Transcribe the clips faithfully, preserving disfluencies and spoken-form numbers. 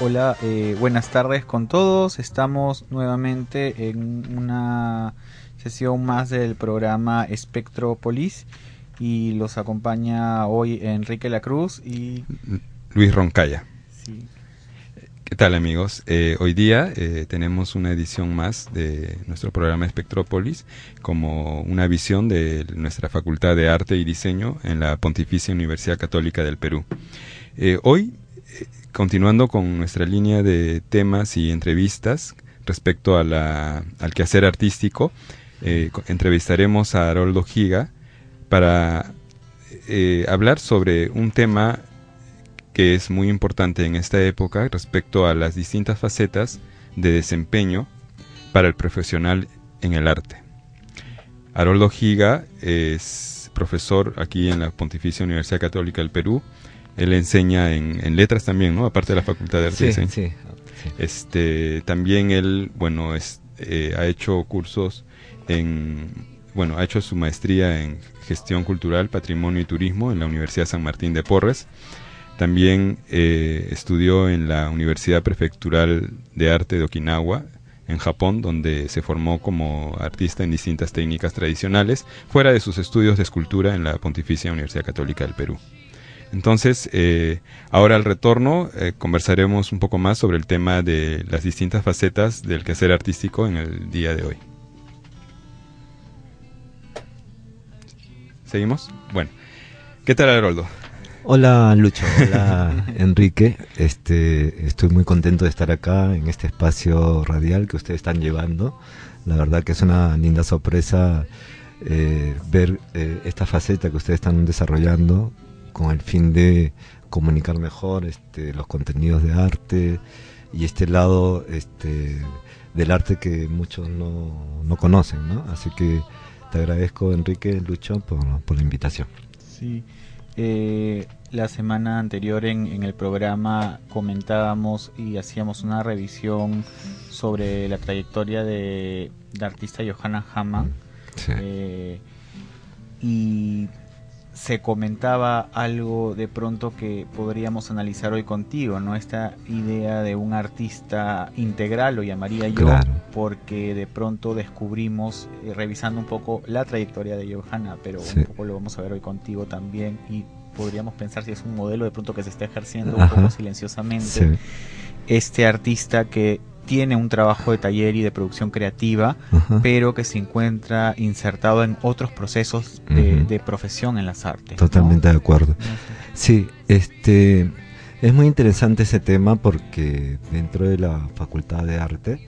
Hola, eh, buenas tardes con todos. Estamos nuevamente en una sesión más del programa Espectrópolis y los acompaña hoy Enrique Lacruz y Luis Roncaya. Sí. ¿Qué tal, amigos? Eh, hoy día eh, tenemos una edición más de nuestro programa Espectrópolis como una visión de nuestra Facultad de Arte y Diseño en la Pontificia Universidad Católica del Perú. Eh, hoy eh, Continuando con nuestra línea de temas y entrevistas respecto a la, al quehacer artístico, eh, entrevistaremos a Haroldo Giga para eh, hablar sobre un tema que es muy importante en esta época respecto a las distintas facetas de desempeño para el profesional en el arte. Haroldo Giga es profesor aquí en la Pontificia Universidad Católica del Perú. Él enseña en, en letras también, ¿no? Aparte de la Facultad de Arte y Diseño. Sí, sí, sí. Este, también él, bueno, es, eh, ha hecho cursos en, bueno, ha hecho su maestría en Gestión Cultural, Patrimonio y Turismo en la Universidad San Martín de Porres. También eh, estudió en la Universidad Prefectural de Arte de Okinawa, en Japón, donde se formó como artista en distintas técnicas tradicionales, fuera de sus estudios de escultura en la Pontificia Universidad Católica del Perú. Entonces, eh, ahora al retorno eh, conversaremos un poco más sobre el tema de las distintas facetas del quehacer artístico en el día de hoy. ¿Seguimos? Bueno, ¿qué tal, Haroldo? Hola, Lucho. Hola, Enrique. Este, estoy muy contento de estar acá en este espacio radial que ustedes están llevando. La verdad que es una linda sorpresa eh, ver eh, esta faceta que ustedes están desarrollando con el fin de comunicar mejor este, los contenidos de arte y este lado este, del arte que muchos no, no conocen, ¿no? Así que te agradezco, Enrique, Lucho, por, por la invitación. Sí. Eh, la semana anterior en, en el programa comentábamos y hacíamos una revisión sobre la trayectoria de la artista Johanna Hamann. Sí. Eh, y se comentaba algo de pronto que podríamos analizar hoy contigo, ¿no? Esta idea de un artista integral, lo llamaría yo, Claro. porque de pronto descubrimos, eh, revisando un poco la trayectoria de Johanna, pero Sí. un poco lo vamos a ver hoy contigo también, y podríamos pensar si es un modelo de pronto que se está ejerciendo Ajá. un poco silenciosamente. Sí. Este artista que tiene un trabajo de taller y de producción creativa, Ajá. pero que se encuentra insertado en otros procesos de, Ujú. de profesión en las artes, Totalmente ¿no? de acuerdo. No sé. Sí, este, es muy interesante ese tema porque dentro de la Facultad de Arte,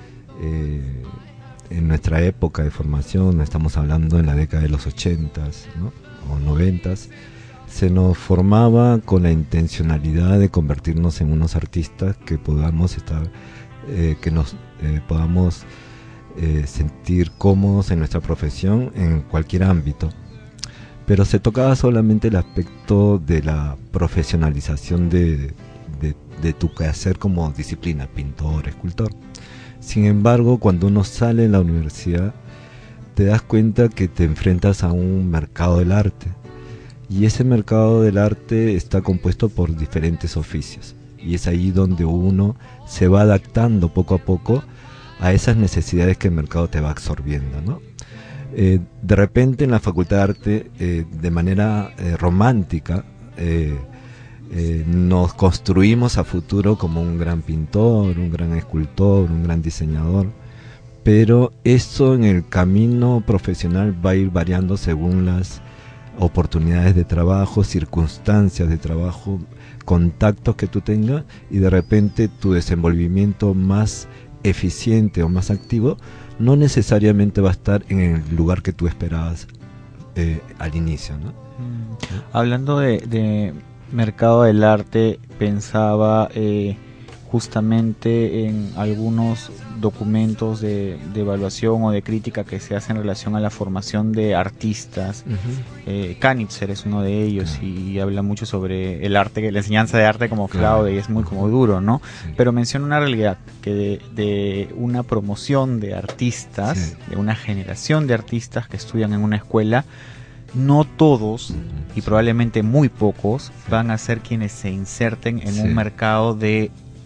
eh, en nuestra época de formación, estamos hablando en la década de los ochentas, ¿no? O noventas, se nos formaba con la intencionalidad de convertirnos en unos artistas que podamos estar, eh, que nos eh, podamos eh, sentir cómodos en nuestra profesión en cualquier ámbito. Pero se tocaba solamente el aspecto de la profesionalización de, de, de tu quehacer como disciplina, pintor, escultor. Sin embargo, cuando uno sale de la universidad, te das cuenta que te enfrentas a un mercado del arte. Y ese mercado del arte está compuesto por diferentes oficios. Y es ahí donde uno se va adaptando poco a poco a esas necesidades que el mercado te va absorbiendo, ¿no? Eh, de repente en la Facultad de Arte, eh, de manera eh, romántica, eh, eh, nos construimos a futuro como un gran pintor, un gran escultor, un gran diseñador, pero eso en el camino profesional va a ir variando según las oportunidades de trabajo, circunstancias de trabajo, contactos que tú tengas, y de repente tu desenvolvimiento más eficiente o más activo no necesariamente va a estar en el lugar que tú esperabas eh, al inicio, ¿no? Mm. Hablando de, de mercado del arte, pensaba eh, justamente en algunos documentos de, de evaluación o de crítica que se hacen en relación a la formación de artistas. Uh-huh. eh, Kanitzer es uno de ellos, Claro. y habla mucho sobre el arte, la enseñanza de arte como Claro. clave, y es muy como duro, ¿no? Sí. Pero menciona una realidad, que de, de una promoción de artistas, Sí. de una generación de artistas que estudian en una escuela, no todos, Uh-huh. y Sí. probablemente muy pocos, van a ser quienes se inserten en Sí. un mercado de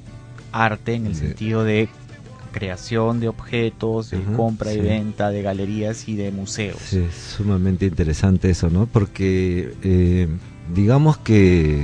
arte en el Sí. sentido de creación de objetos, de Ajá, compra y sí. venta, de galerías y de museos. Sí, es sumamente interesante eso, ¿no? Porque eh, digamos que,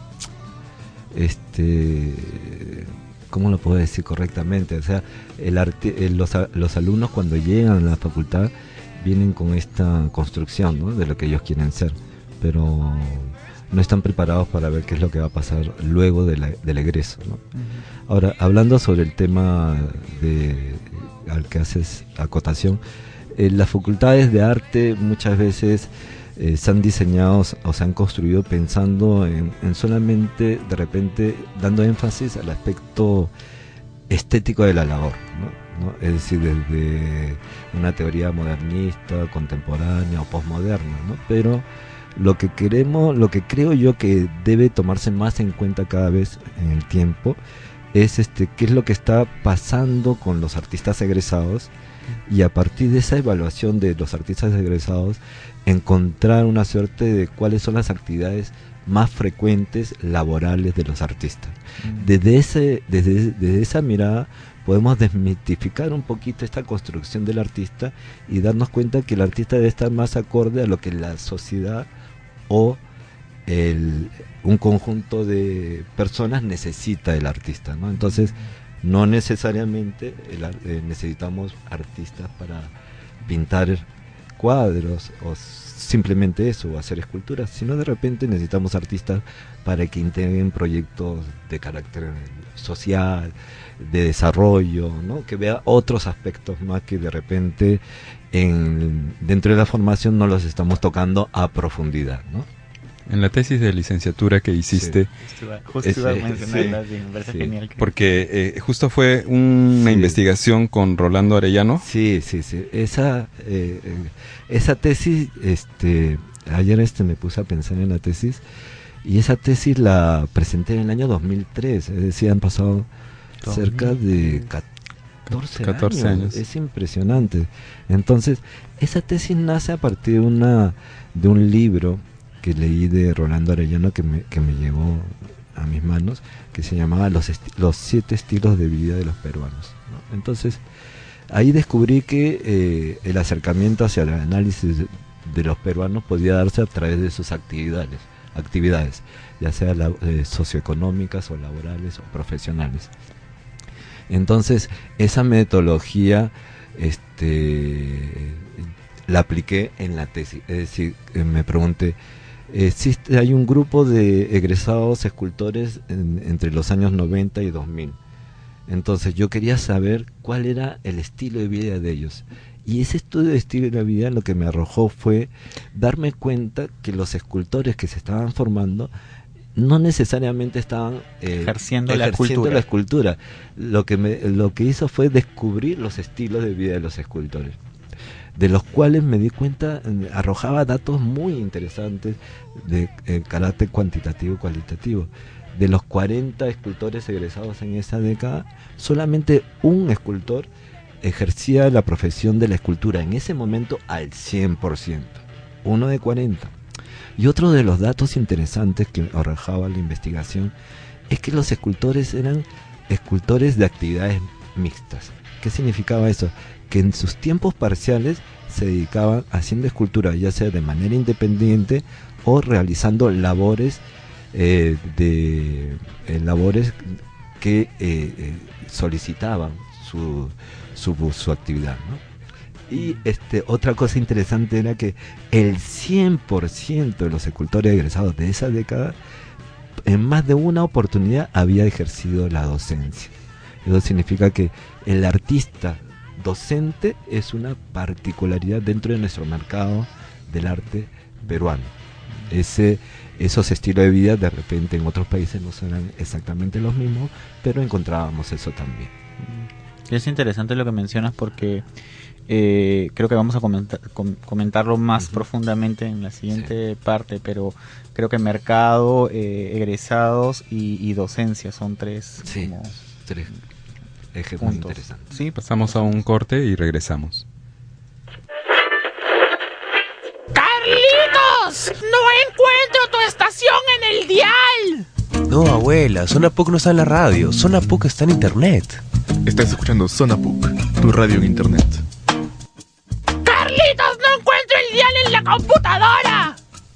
este, ¿cómo lo puedo decir correctamente? O sea, el arte, eh, los, a- los alumnos cuando llegan a la facultad vienen con esta construcción, ¿no? De lo que ellos quieren ser, pero no están preparados para ver qué es lo que va a pasar luego de la- del egreso, ¿no? Ujú. Ahora, hablando sobre el tema de, al que haces acotación, eh, las facultades de arte muchas veces eh, se han diseñado o se han construido pensando en, en solamente, de repente, dando énfasis al aspecto estético de la labor, ¿no? ¿No? Es decir, desde una teoría modernista, contemporánea o posmoderna, ¿no? Pero lo que queremos, lo que creo yo que debe tomarse más en cuenta cada vez en el tiempo es este qué es lo que está pasando con los artistas egresados, y a partir de esa evaluación de los artistas egresados encontrar una suerte de cuáles son las actividades más frecuentes laborales de los artistas. Desde, ese, desde, desde esa mirada podemos desmitificar un poquito esta construcción del artista y darnos cuenta que el artista debe estar más acorde a lo que la sociedad o el, un conjunto de personas necesita del artista, ¿no? Entonces, no necesariamente el, ar- eh, necesitamos artistas para pintar cuadros o simplemente eso, o hacer esculturas, sino de repente necesitamos artistas para que integren proyectos de carácter social, de desarrollo, ¿no? Que vea otros aspectos más que de repente en, dentro de la formación no los estamos tocando a profundidad, ¿no? En la tesis de licenciatura que hiciste, Justo iba, justo Ese- iba a mencionarla, sí, sí, me parece sí. genial. que- porque eh, justo fue una Sí. investigación con Rolando Arellano. Sí, sí, sí. Esa, eh, eh, esa tesis, este, ayer este me puse a pensar en la tesis y esa tesis la presenté en el año dos mil tres, es decir, han pasado cerca de catorce, catorce años. años. Es impresionante. Entonces, esa tesis nace a partir de una de un libro que leí de Rolando Arellano que me, que me llegó a mis manos, que se llamaba Los, esti- los siete estilos de vida de los peruanos, ¿no? Entonces, ahí descubrí que eh, el acercamiento hacia el análisis de, de los peruanos podía darse a través de sus actividades, actividades ya sea la, eh, socioeconómicas o laborales o profesionales. Entonces, esa metodología este, la apliqué en la tesis. Es decir, eh, me pregunté, existe, hay un grupo de egresados escultores en, entre los años noventa y dos mil. Entonces yo quería saber cuál era el estilo de vida de ellos. Y ese estudio de estilo de vida lo que me arrojó fue darme cuenta que los escultores que se estaban formando no necesariamente estaban eh, Ejerciendo la ejerciendo escultura. la escultura. Lo que me, lo que hizo fue descubrir los estilos de vida de los escultores, de los cuales me di cuenta, eh, arrojaba datos muy interesantes de eh, carácter cuantitativo y cualitativo. De los cuarenta escultores egresados en esa década, solamente un escultor ejercía la profesión de la escultura en ese momento al cien por ciento, uno de cuarenta. Y otro de los datos interesantes que arrojaba la investigación es que los escultores eran escultores de actividades mixtas. ¿Qué significaba eso? Que en sus tiempos parciales se dedicaban haciendo escultura, ya sea de manera independiente o realizando labores eh, de eh, labores que eh, eh, solicitaban su, su, su actividad, ¿no? Y este, otra cosa interesante era que el cien por ciento de los escultores egresados de esa década en más de una oportunidad había ejercido la docencia. Eso significa que el artista docente es una particularidad dentro de nuestro mercado del arte peruano. Ese, esos estilos de vida de repente en otros países no serán exactamente los mismos, pero encontrábamos eso también. Y es interesante lo que mencionas porque eh, creo que vamos a comentar, com- comentarlo más Uh-huh. profundamente en la siguiente sí. parte, pero creo que mercado, eh, egresados y, y docencia son tres, sí, como tres ejes muy interesantes. Sí, pasamos a un corte y regresamos. ¡Carlitos! ¡No encuentro tu estación en el dial! No, abuela, Zona P U C no está en la radio. Zona P U C está en internet. Estás escuchando Zona P U C, tu radio en internet. ¡Carlitos, no encuentro el dial en la computadora!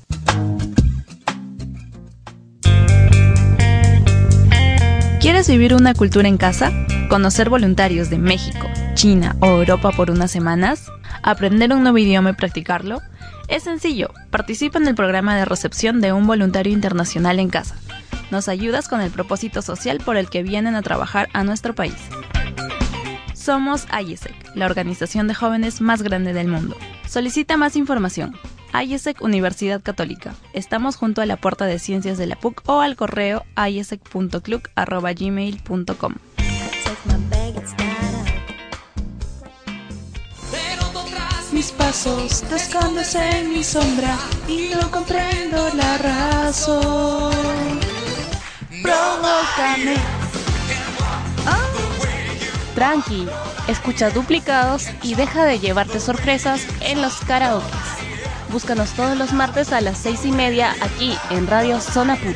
¿Quieres vivir una cultura en casa? ¿Conocer voluntarios de México, China o Europa por unas semanas? ¿Aprender un nuevo idioma y practicarlo? Es sencillo, participa en el programa de recepción de un voluntario internacional en casa. Nos ayudas con el propósito social por el que vienen a trabajar a nuestro país. Somos AIESEC, la organización de jóvenes más grande del mundo. Solicita más información. AIESEC Universidad Católica. Estamos junto a la Puerta de Ciencias de la P U C o al correo aiesec punto club arroba gmail punto com. Mis pasos te escondes en mi sombra y no comprendo la razón. Provócame. Oh. Tranqui, escucha Duplicados y deja de llevarte sorpresas en los karaokes. Búscanos todos los martes a las seis y media aquí en Radio Zona P U C.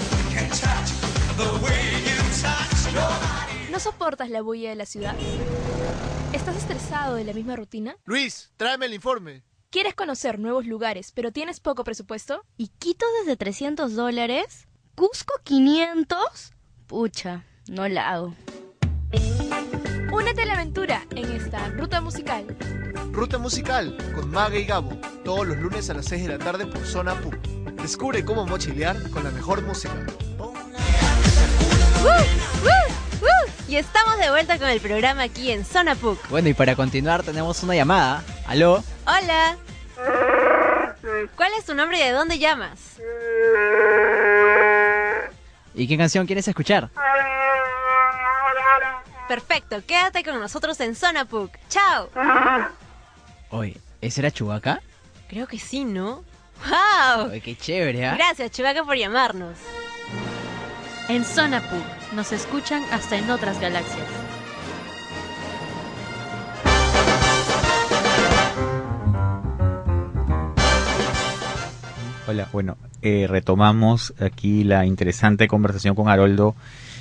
¿No soportas la bulla de la ciudad? ¿Estás estresado de la misma rutina? Luis, tráeme el informe. ¿Quieres conocer nuevos lugares, pero tienes poco presupuesto? ¿Y Quito desde trescientos dólares? ¿Cusco quinientos? Pucha, no la hago. Únete a la aventura en esta Ruta Musical. Ruta Musical con Maga y Gabo, todos los lunes a las seis de la tarde por Zona P U C. Descubre cómo mochilear con la mejor música. ¡Uh! ¡Uh! ¡Uh! Y estamos de vuelta con el programa aquí en Zona P U C. Bueno, y para continuar tenemos una llamada. ¿Aló? Hola. ¿Cuál es tu nombre y de dónde llamas? ¿Y qué canción quieres escuchar? Perfecto, quédate con nosotros en Zona P U C. ¡Chao! Oye, ¿ese era Chewbacca? Creo que sí, ¿no? ¡Wow! Oye, qué chévere, ¿eh? Gracias, Chewbacca, por llamarnos. En Zona P U C nos escuchan hasta en otras galaxias. Hola, bueno, eh, retomamos aquí la interesante conversación con Haroldo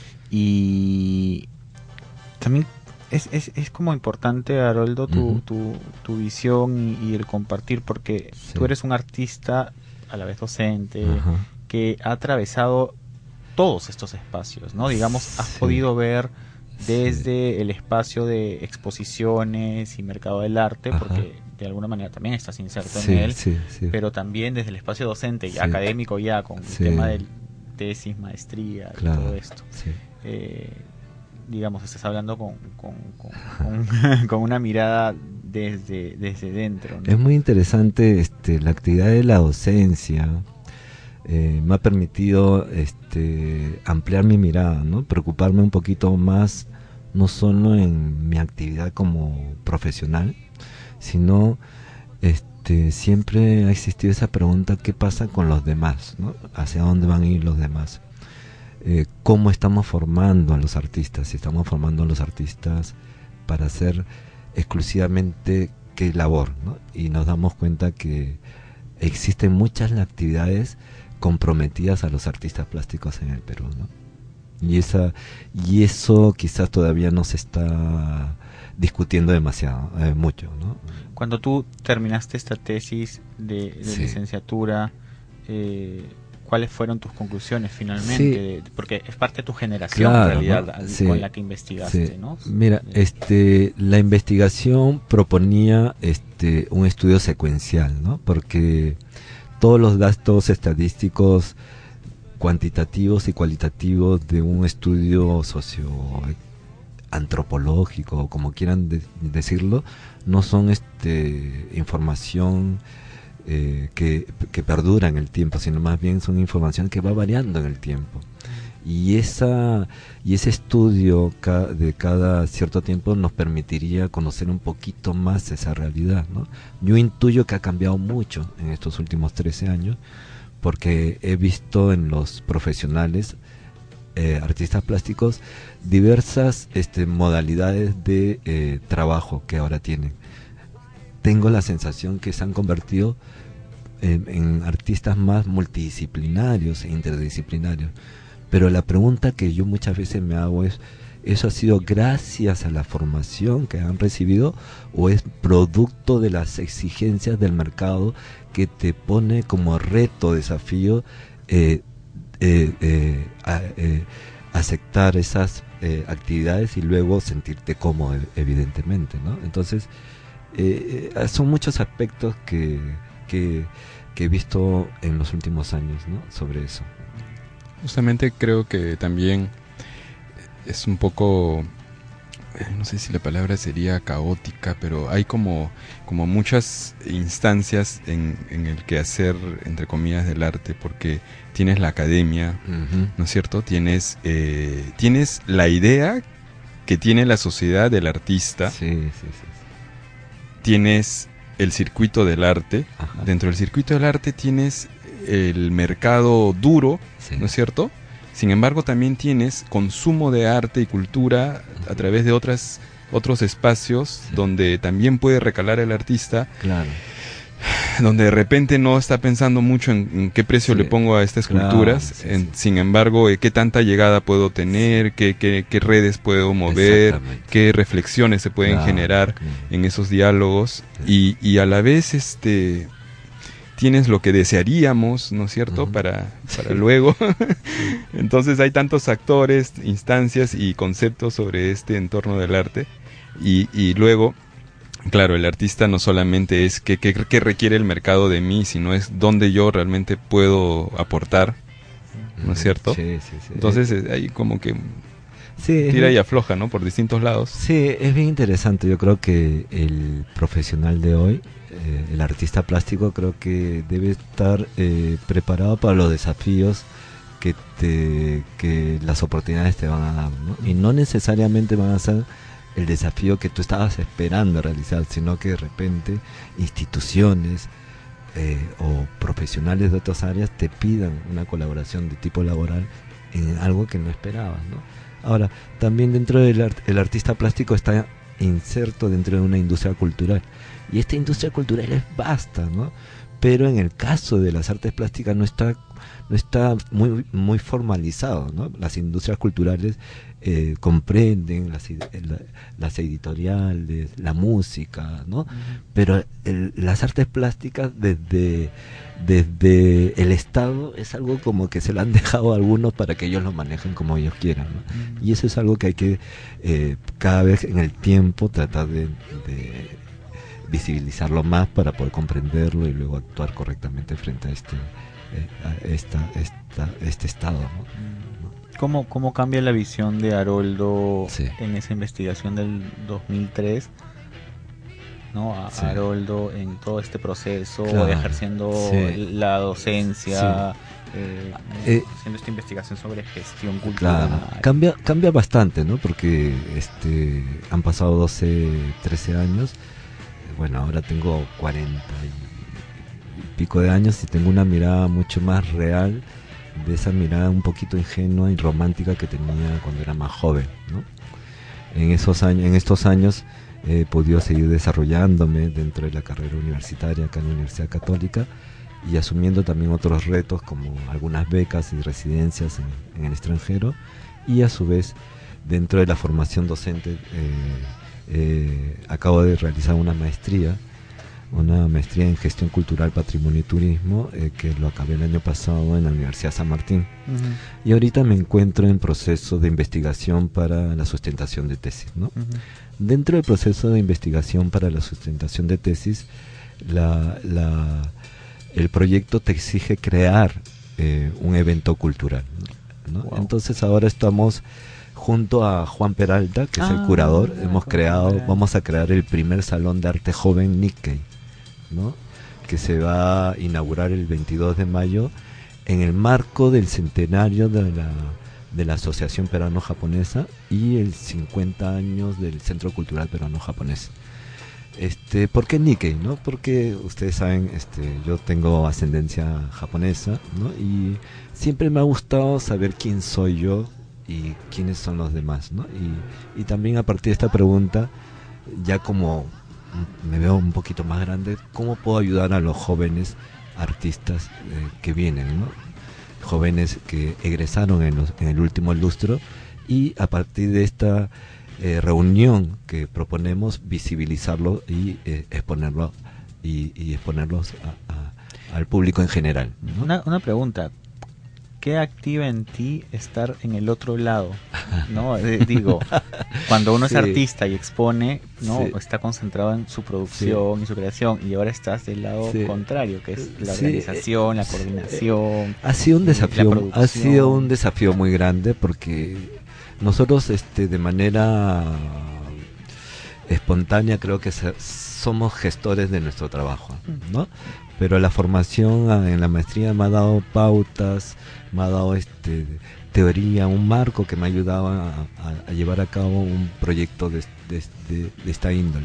y también es, es, es como importante, Haroldo, tu, uh-huh. tu, tu visión y, y el compartir, porque sí. tú eres un artista, a la vez docente, uh-huh. que ha atravesado todos estos espacios, ¿no? Digamos, has sí. podido ver desde sí. el espacio de exposiciones y mercado del arte, Ajá. porque de alguna manera también estás inserto sí, en él, sí, sí. pero también desde el espacio docente y sí. académico ya, con sí. el tema de tesis, maestría claro. y todo esto. Sí. Eh, digamos, estás hablando con, con, con, con, con una mirada desde, desde dentro, ¿no? Es muy interesante este, la actividad de la docencia. Eh, me ha permitido este, ampliar mi mirada, ¿no? Preocuparme un poquito más, no solo en mi actividad como profesional, sino este, siempre ha existido esa pregunta: ¿qué pasa con los demás, ¿no? ¿Hacia dónde van a ir los demás? Eh, ¿Cómo estamos formando a los artistas? Si estamos formando a los artistas para hacer exclusivamente qué labor, ¿no? Y nos damos cuenta que existen muchas actividades comprometidas a los artistas plásticos en el Perú, ¿no? Y esa y eso quizás todavía no se está discutiendo demasiado, eh, mucho, ¿no? Cuando tú terminaste esta tesis de, de sí. licenciatura, eh, ¿cuáles fueron tus conclusiones finalmente? Sí. De, porque es parte de tu generación, claro, en realidad, ¿no? al, sí. con la que investigaste, sí. ¿no? Mira, este, la investigación proponía este, un estudio secuencial, ¿no? Porque todos los datos estadísticos cuantitativos y cualitativos de un estudio socioantropológico, como quieran de- decirlo, no son este, información eh, que, que perdura en el tiempo, sino más bien son información que va variando en el tiempo. Y esa y ese estudio ca- de cada cierto tiempo nos permitiría conocer un poquito más esa realidad, ¿no? Yo intuyo que ha cambiado mucho en estos últimos trece años, porque he visto en los profesionales, eh, artistas plásticos, diversas este, modalidades de eh, trabajo que ahora tienen. Tengo la sensación que se han convertido en, en artistas más multidisciplinarios e interdisciplinarios. Pero la pregunta que yo muchas veces me hago es, ¿eso ha sido gracias a la formación que han recibido o es producto de las exigencias del mercado que te pone como reto, desafío, eh, eh, eh, a, eh, aceptar esas eh, actividades y luego sentirte cómodo, evidentemente, ¿no? Entonces, eh, son muchos aspectos que, que, que he visto en los últimos años, ¿no? Sobre eso. Justamente creo que también es un poco, no sé si la palabra sería caótica, pero hay como, como muchas instancias en, en el quehacer, entre comillas, del arte, porque tienes la academia, uh-huh. ¿no es cierto? Tienes, eh, tienes la idea que tiene la sociedad del artista. Sí, sí, sí, sí. Tienes el circuito del arte. Ajá. Dentro del circuito del arte tienes el mercado duro, sí. ¿no es cierto? Sin embargo, también tienes consumo de arte y cultura a través de otras otros espacios, sí. donde también puede recalar el artista. Claro. Donde de repente no está pensando mucho en, en qué precio sí. le pongo a estas esculturas. Claro, sí, en, sí. Sin embargo, eh, qué tanta llegada puedo tener, qué, qué, qué redes puedo mover, qué reflexiones se pueden claro, generar claro. en esos diálogos. Sí. Y, y a la vez, este... tienes lo que desearíamos, ¿no es cierto?, uh-huh. para, para sí. luego. Entonces hay tantos actores, instancias y conceptos sobre este entorno del arte. Y, y luego, claro, el artista no solamente es qué, qué, qué requiere el mercado de mí, sino es dónde yo realmente puedo aportar, ¿no es cierto? Sí, sí, sí. Entonces hay como que sí, tira es, y afloja, ¿no?, por distintos lados. Sí, es bien interesante. Yo creo que el profesional de hoy, Eh, el artista plástico, creo que debe estar eh, preparado para los desafíos que te que las oportunidades te van a dar, ¿no? Y no necesariamente van a ser el desafío que tú estabas esperando realizar, sino que de repente instituciones eh, o profesionales de otras áreas te pidan una colaboración de tipo laboral en algo que no esperabas, ¿no? Ahora, también dentro del art el artista plástico está inserto dentro de una industria cultural. Y esta industria cultural es vasta, ¿no? Pero en el caso de las artes plásticas no está no está muy muy formalizado, ¿no? Las industrias culturales eh, comprenden las, la, las editoriales, la música, ¿no? Uh-huh. Pero el, las artes plásticas desde desde el Estado es algo como que se lo han dejado a algunos para que ellos lo manejen como ellos quieran, ¿no? Uh-huh. Y eso es algo que hay que eh, cada vez en el tiempo tratar de, de visibilizarlo más para poder comprenderlo y luego actuar correctamente frente a este eh, a esta, esta, este estado, ¿no? ¿Cómo, ¿Cómo cambia la visión de Haroldo sí. en esa investigación del dos mil tres, ¿no? A sí. Haroldo en todo este proceso, claro. ejerciendo sí. la docencia, sí. eh, eh, haciendo esta investigación sobre gestión cultural? Claro. Cambia, cambia bastante, ¿no? Porque este han pasado doce, trece años. Bueno, ahora tengo cuarenta y pico de años y tengo una mirada mucho más real de esa mirada un poquito ingenua y romántica que tenía cuando era más joven, ¿no? En esos años, en estos años he podido seguir desarrollándome dentro de la carrera universitaria acá en la Universidad Católica y asumiendo también otros retos como algunas becas y residencias en, en el extranjero, y a su vez dentro de la formación docente eh, Eh, acabo de realizar una maestría, una maestría en gestión cultural, patrimonio y turismo, eh, que lo acabé el año pasado en la Universidad San Martín. Uh-huh. Y ahorita me encuentro en proceso de investigación para la sustentación de tesis, ¿no? Uh-huh. Dentro del proceso de investigación para la sustentación de tesis, la, la, el proyecto te exige crear eh, un evento cultural, ¿no? Wow. Entonces ahora estamos junto a Juan Peralta, que ah, es el curador, ah, hemos creado, bien. vamos a crear el primer salón de arte joven Nikkei, ¿no? Que se va a inaugurar el veintidós de mayo en el marco del centenario de la, de la Asociación Peruano-Japonesa y el cincuenta años del Centro Cultural Peruano-Japonés. Este, ¿por qué Nikkei, no? Porque ustedes saben, este, yo tengo ascendencia japonesa, ¿no? Y siempre me ha gustado saber quién soy yo y quiénes son los demás, ¿no? Y, y también a partir de esta pregunta, ya como me veo un poquito más grande, ¿cómo puedo ayudar a los jóvenes artistas eh, que vienen, ¿no? jóvenes que egresaron en, los, en el último lustro, y a partir de esta eh, reunión que proponemos visibilizarlo y eh, exponerlo y, y exponerlos a, a, al público en general, ¿no? Una, una pregunta. ¿Qué activa en ti estar en el otro lado? ¿No? Eh, digo, cuando uno Sí. es artista y expone, ¿no? Sí. Está concentrado en su producción Sí. y su creación, y ahora estás del lado Sí. contrario, que es la Sí. organización, la coordinación. Ha sido un la desafío, producción. ha sido un desafío muy grande, porque nosotros, este, de manera espontánea, creo que se- somos gestores de nuestro trabajo, ¿no? Pero la formación ah, en la maestría me ha dado pautas, me ha dado este teoría, un marco que me ayudaba a, a- a llevar a cabo un proyecto de, de- de- de esta índole.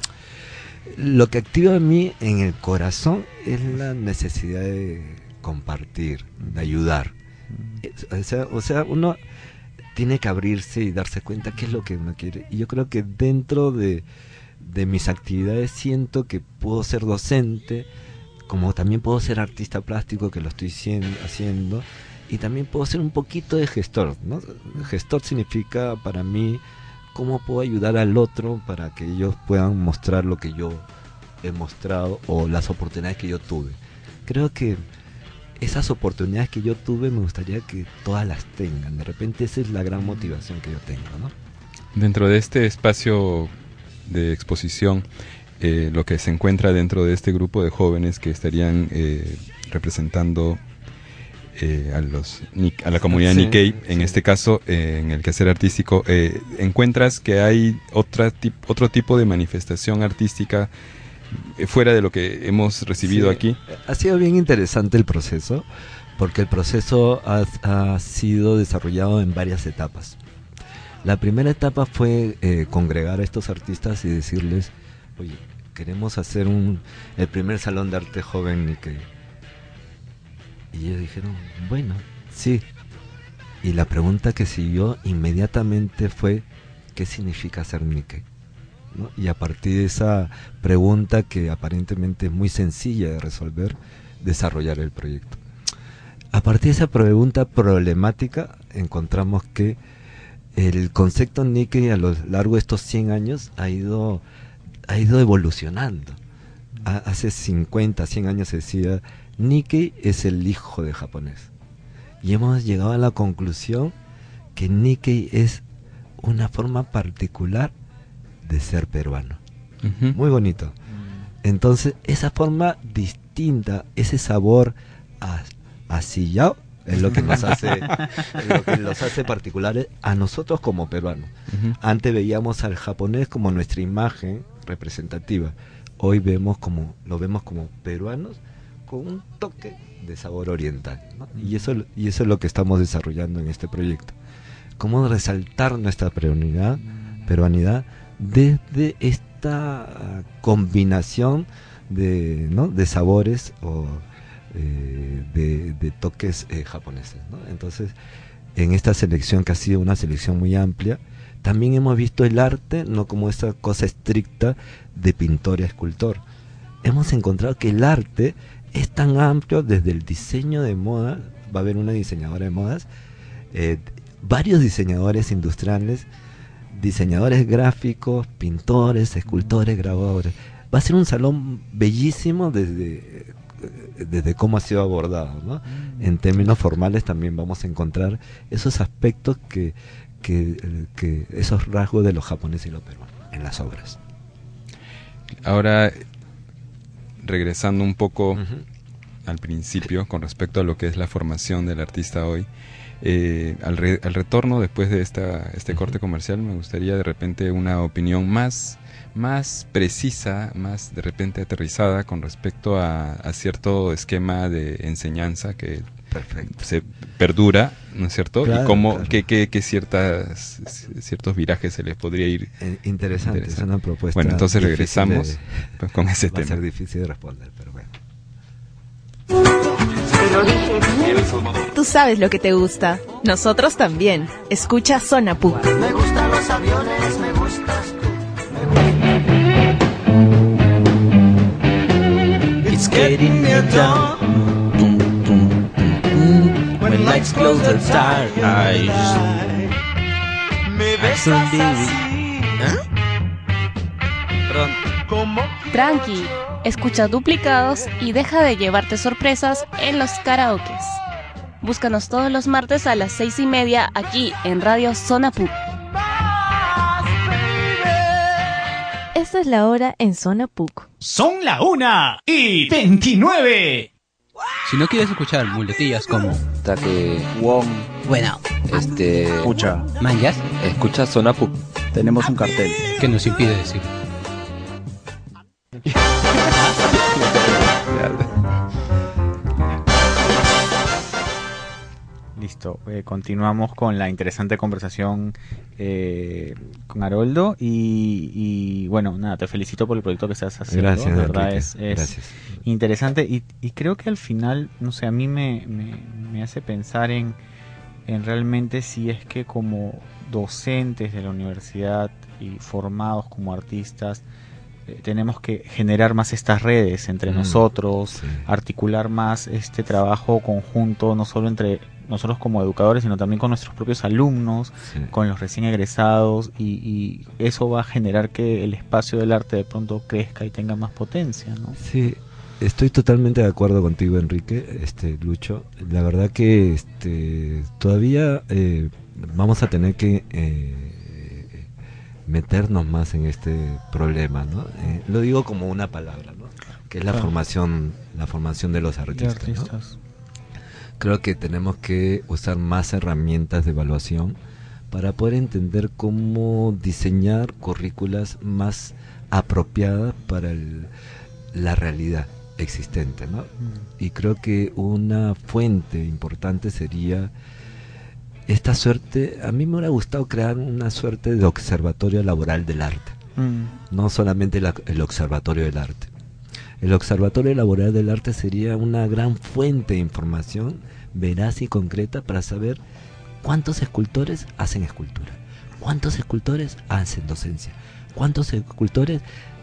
Lo que activa en mí, en el corazón, es la necesidad de compartir, de ayudar. Es- O sea, o sea, uno tiene que abrirse y darse cuenta qué es lo que uno quiere. Y yo creo que dentro de, de mis actividades siento que puedo ser docente, como también puedo ser artista plástico, que lo estoy sien- haciendo, y también puedo ser un poquito de gestor, ¿no? Gestor significa para mí cómo puedo ayudar al otro para que ellos puedan mostrar lo que yo he mostrado o las oportunidades que yo tuve. Creo que esas oportunidades que yo tuve me gustaría que todas las tengan. De repente esa es la gran motivación que yo tengo, ¿no? Dentro de este espacio de exposición, eh, lo que se encuentra dentro de este grupo de jóvenes que estarían eh, representando eh, a los a la comunidad Sí, Nikkei, en sí. este caso, eh, en el quehacer artístico, eh, encuentras que hay otra tip, otro tipo de manifestación artística eh, fuera de lo que hemos recibido Sí, aquí. Ha sido bien interesante el proceso, porque el proceso ha, ha sido desarrollado en varias etapas. La primera etapa fue eh, congregar a estos artistas y decirles, oye, queremos hacer un el primer salón de arte joven Nikkei. Y ellos dijeron, bueno, sí. Y la pregunta que siguió inmediatamente fue, ¿qué significa ser Nikkei? ¿No? Y a partir de esa pregunta, que aparentemente es muy sencilla de resolver, desarrollar el proyecto. A partir de esa pregunta problemática, encontramos que el concepto Nikkei a lo largo de estos cien años ha ido, ha ido evolucionando. A- hace cincuenta, cien años se decía, Nikkei es el hijo de japonés. Y hemos llegado a la conclusión que Nikkei es una forma particular de ser peruano. Uh-huh. Muy bonito. Entonces, esa forma distinta, ese sabor a, a sillao, es lo que nos hace es lo que los hace particulares a nosotros como peruanos. Uh-huh. Antes veíamos al japonés como nuestra imagen representativa. Hoy vemos como lo vemos como peruanos con un toque de sabor oriental, ¿no? Y eso y eso es lo que estamos desarrollando en este proyecto. Cómo resaltar nuestra peruanidad, peruanidad desde esta uh, combinación de, ¿no? de sabores o eh, de, de toques eh, japoneses, ¿no? Entonces, en esta selección, que ha sido una selección muy amplia, también hemos visto el arte no como esa cosa estricta de pintor y escultor. Hemos encontrado que el arte es tan amplio, desde el diseño de moda, va a haber una diseñadora de modas, eh, varios diseñadores industriales, diseñadores gráficos, pintores, escultores, grabadores. Va a ser un salón bellísimo desde, desde cómo ha sido abordado, ¿no? En términos formales también vamos a encontrar esos aspectos que, que, que esos rasgos de los japoneses y los peruanos en las obras. Ahora, regresando un poco Uh-huh. al principio con respecto a lo que es la formación del artista hoy, eh, al, re, al retorno después de esta este Uh-huh. corte comercial, me gustaría de repente una opinión más más precisa, más de repente aterrizada con respecto a, a cierto esquema de enseñanza que Perfecto. se perdura, ¿no es cierto? Claro, y cómo claro. qué, qué, qué ciertas ciertos virajes se les podría ir. Eh, interesante, Interesante. es una propuesta. Bueno, entonces difícil regresamos de- pues, con ese va a tema. ser difícil de responder, pero bueno. Tú sabes lo que te gusta. Nosotros también. Escucha Zona P U C. Me gustan los aviones, me gustas tú. It's getting near dawn when Lights close the dark eyes. Me besas así. Perdón. Tranqui, escucha Duplicados y deja de llevarte sorpresas en los karaokes. Búscanos todos los martes a las seis y media aquí en Radio Zona Puc. Esta es la hora en Zona Puc. Son la una y veintinueve. Si no quieres escuchar muletillas como Taque, Wong, bueno, este, escucha, mangas, escucha Zona Puc. Tenemos un cartel que nos impide decir. Listo, eh, continuamos con la interesante conversación eh, con Haroldo y, y bueno, nada, te felicito por el proyecto que estás haciendo. Gracias, de verdad Enrique. es, es Gracias. interesante y, y creo que al final, no sé, a mí me, me, me hace pensar en, en realmente si es que como docentes de la universidad y formados como artistas, eh, tenemos que generar más estas redes entre Mm, nosotros, sí. articular más este trabajo conjunto, no solo entre nosotros como educadores, sino también con nuestros propios alumnos, Sí. con los recién egresados, y, y eso va a generar que el espacio del arte de pronto crezca y tenga más potencia, ¿no? Sí, estoy totalmente de acuerdo contigo, Enrique, este Lucho. La verdad que este todavía eh, vamos a tener que eh, meternos más en este problema, ¿no? Eh, lo digo como una palabra, ¿no? Que es la Claro. formación, la formación de los De artistas, ¿no? artistas. Creo que tenemos que usar más herramientas de evaluación para poder entender cómo diseñar currículas más apropiadas para el- la realidad existente, ¿no? Y creo que una fuente importante sería esta suerte. A mí me hubiera gustado crear una suerte de observatorio laboral del arte, Mm. no solamente la- el observatorio del arte. El Observatorio Laboral del Arte sería una gran fuente de información veraz y concreta para saber cuántos escultores hacen escultura, cuántos escultores hacen docencia, cuántos escultores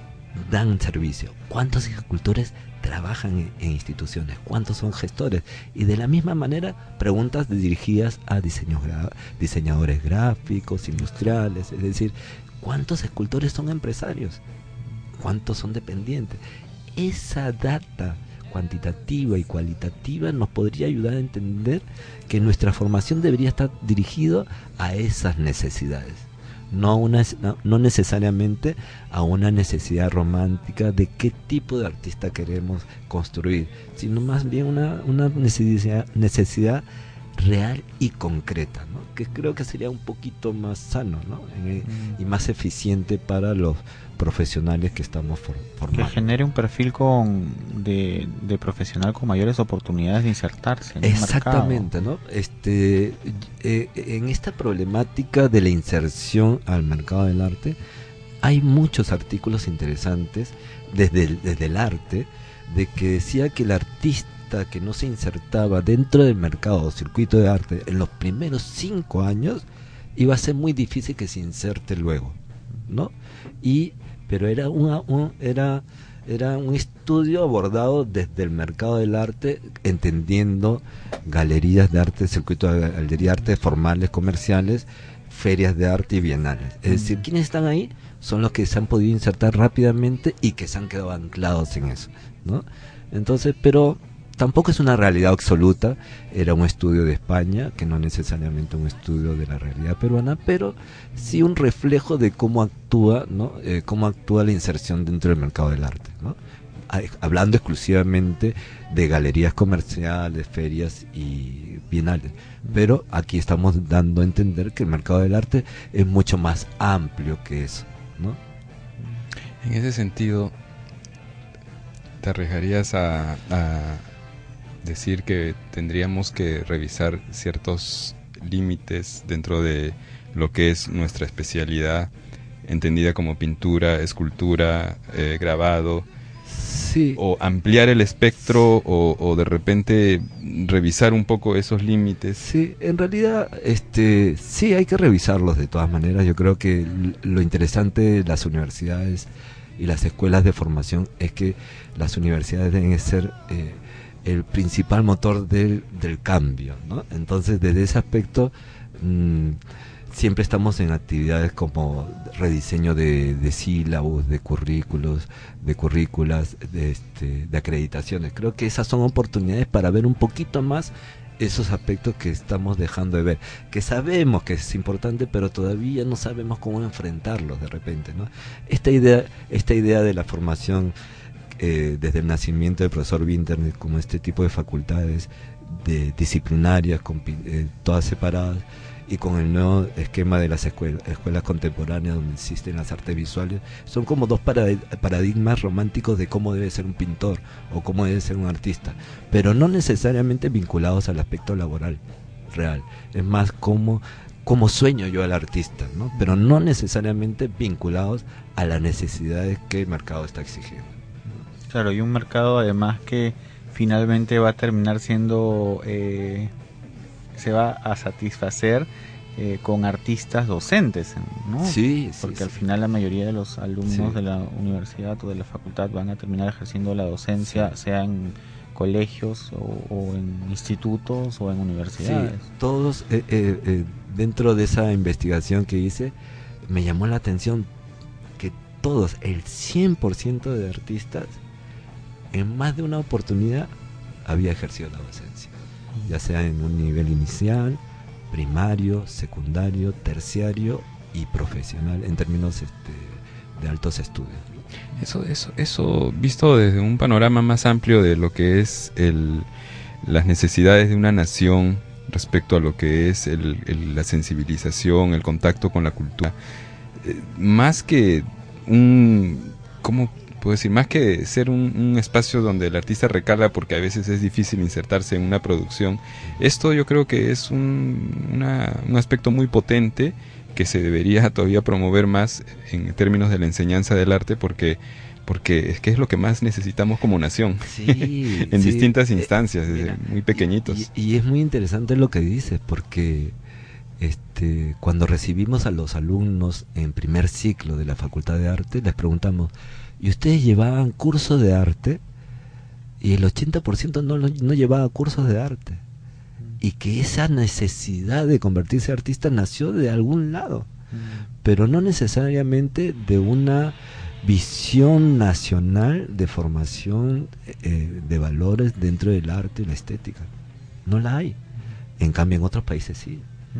dan servicio, cuántos escultores trabajan en, en instituciones, cuántos son gestores. Y de la misma manera, preguntas dirigidas a diseños gra- diseñadores gráficos, industriales, es decir, cuántos escultores son empresarios, cuántos son dependientes. Esa data cuantitativa y cualitativa nos podría ayudar a entender que nuestra formación debería estar dirigida a esas necesidades, no, a una, no, no necesariamente a una necesidad romántica de qué tipo de artista queremos construir, sino más bien una, una necesidad, necesidad real y concreta, ¿no? Que creo que sería un poquito más sano, ¿no? En- Mm. y más eficiente para los profesionales que estamos for- Que formando. genere un perfil con de, de profesional con mayores oportunidades de insertarse en el mercado. Exactamente, ¿no? Este, eh, en esta problemática de la inserción al mercado del arte, hay muchos artículos interesantes desde el, desde el arte, de que decía que el artista que no se insertaba dentro del mercado o circuito de arte en los primeros cinco años, iba a ser muy difícil que se inserte luego, ¿no? Y pero era una, un, era era un estudio abordado desde el mercado del arte, entendiendo galerías de arte, circuito de galería de arte formales, comerciales, ferias de arte y bienales. Es decir, quienes están ahí son los que se han podido insertar rápidamente y que se han quedado anclados en eso, ¿no? Entonces, pero tampoco es una realidad absoluta. Era un estudio de España, que no necesariamente un estudio de la realidad peruana, pero sí un reflejo de cómo actúa, ¿no? Eh, cómo actúa la inserción dentro del mercado del arte, ¿no? Ah, hablando exclusivamente de galerías comerciales, ferias y bienales. Pero aquí estamos dando a entender que el mercado del arte es mucho más amplio que eso, ¿no? En ese sentido, ¿te arriesgarías a, a decir que tendríamos que revisar ciertos límites dentro de lo que es nuestra especialidad, entendida como pintura, escultura, eh, grabado? Sí. O ampliar el espectro, o, o de repente revisar un poco esos límites. Sí, en realidad este sí hay que revisarlos de todas maneras. Yo creo que l- lo interesante de las universidades y las escuelas de formación es que las universidades deben ser eh, el principal motor del, del cambio, ¿no? Entonces, desde ese aspecto, mmm, siempre estamos en actividades como rediseño de, de sílabos, de currículos, de currículas, de, este, de acreditaciones. Creo que esas son oportunidades para ver un poquito más esos aspectos que estamos dejando de ver, que sabemos que es importante, pero todavía no sabemos cómo enfrentarlos de repente, ¿no? Esta idea, esta idea de la formación eh, desde el nacimiento del profesor Winternet, como este tipo de facultades de disciplinarias, con, eh, todas separadas, y con el nuevo esquema de las escuelas, escuelas contemporáneas donde existen las artes visuales, son como dos paradigmas románticos de cómo debe ser un pintor o cómo debe ser un artista, pero no necesariamente vinculados al aspecto laboral real. Es más como, como sueño yo al artista, ¿no? Pero no necesariamente vinculados a las necesidades que el mercado está exigiendo. Claro, y un mercado además que finalmente va a terminar siendo... Eh, se va a satisfacer eh, con artistas docentes, ¿no? Sí, porque sí, al sí. final la mayoría de los alumnos Sí. de la universidad o de la facultad van a terminar ejerciendo la docencia, sí. sea en colegios o, o en institutos o en universidades. Sí, todos, eh, eh, eh, dentro de esa investigación que hice, me llamó la atención que todos, el cien por ciento de artistas, en más de una oportunidad, había ejercido la docencia. Ya sea en un nivel inicial, primario, secundario, terciario y profesional, en términos este, de altos estudios. Eso, eso, eso visto desde un panorama más amplio de lo que es el, las necesidades de una nación respecto a lo que es el, el, la sensibilización, el contacto con la cultura, eh, más que un, ¿cómo puedo decir? Más que ser un, un espacio donde el artista recala porque a veces es difícil insertarse en una producción, esto yo creo que es un, una, un aspecto muy potente que se debería todavía promover más en términos de la enseñanza del arte, porque porque es que es lo que más necesitamos como nación, sí, en sí. distintas instancias, eh, desde mira, muy pequeñitos. Y, y es muy interesante lo que dices, porque este, cuando recibimos a los alumnos en primer ciclo de la Facultad de Arte, les preguntamos, ¿y ustedes llevaban cursos de arte? Y el ochenta por ciento no, no llevaba cursos de arte. Y que esa necesidad de convertirse en artista nació de algún lado, pero no necesariamente de una visión nacional de formación eh, de valores dentro del arte y la estética. No la hay. En cambio, en otros países sí.